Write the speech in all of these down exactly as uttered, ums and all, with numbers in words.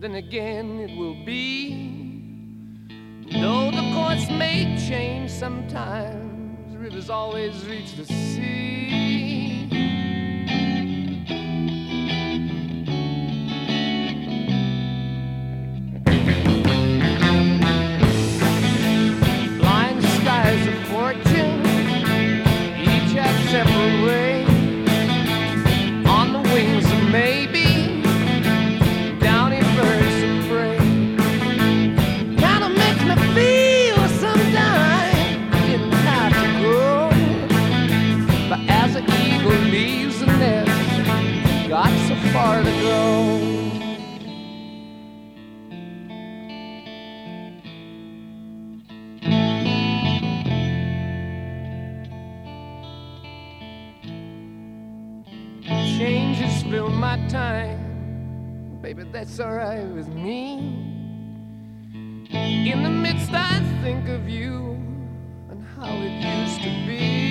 then again it will be. Though the course may change sometimes, rivers always reach the sea. Blind skies of fortune, each have separate ways. On the wings of maybe, downy birds of prey. Kinda makes me feel sometimes I didn't have to go. But as an eagle leaves the nest, got so far to go. Changes fill my time, baby, that's alright with me. In the midst I think of you and how it used to be.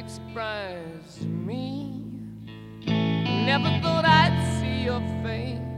Surprise to me. Never thought I'd see your face